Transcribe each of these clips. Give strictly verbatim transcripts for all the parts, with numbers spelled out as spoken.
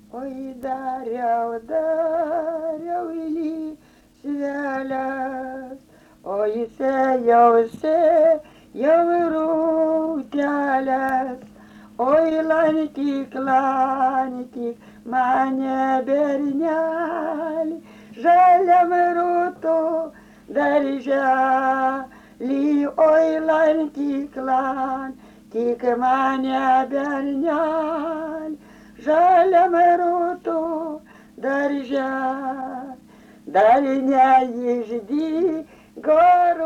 oi dariau, dariau lysveles, o įsėjau, sėjau rūteles, oi lankyk, lankyk mane bernelį, žaliam rūtų darželį, oi lankyk, lankyk mane bernelį, žaliam rūtų darželį, dar neišdygo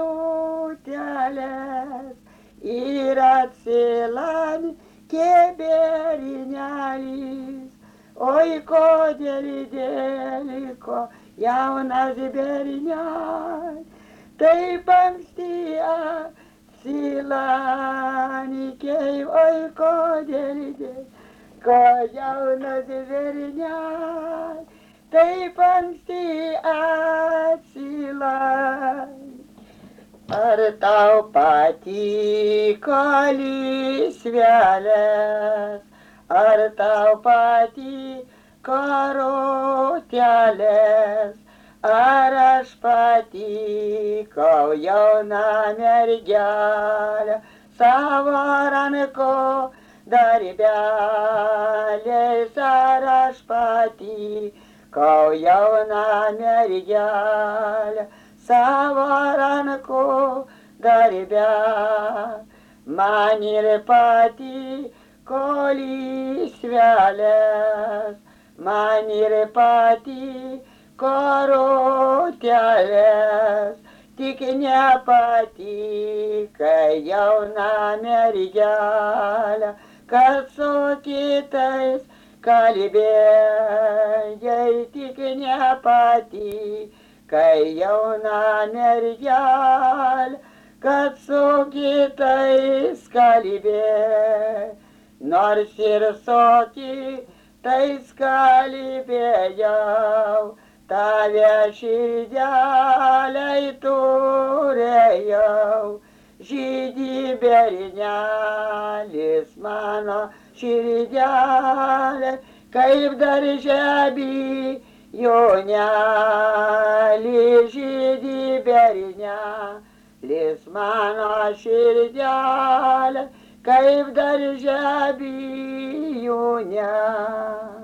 rūtelės ir atsilankė bernelis. Oi kodėl dėliko jaunas bernelis, taip anksti atsilankė, oi kodėl dėliko jaunas bernelis, taip anksti atsilankė. Ar tau patiko lysvelės, ar tau patiko rūtelės, ar aš patikau jauna mergelė savo ranko darbeliais, ar aš patikau jauna mergelė savo rankų darbe. Man ir patiko lysvelės, man ir patiko rūtelės, tik nepatika jauna mergelė, kad su kitais kalbėjai, tik nepatika kai jauna mergelė, kad su kitais kalbėjai, nors ir su kitais kalbėjau, tave širdelei turėjau, žydi bernelis mano širdelė, kaip daržely jaunelį, žydi bernelis mano širdelė, kaip daržely jaunelį.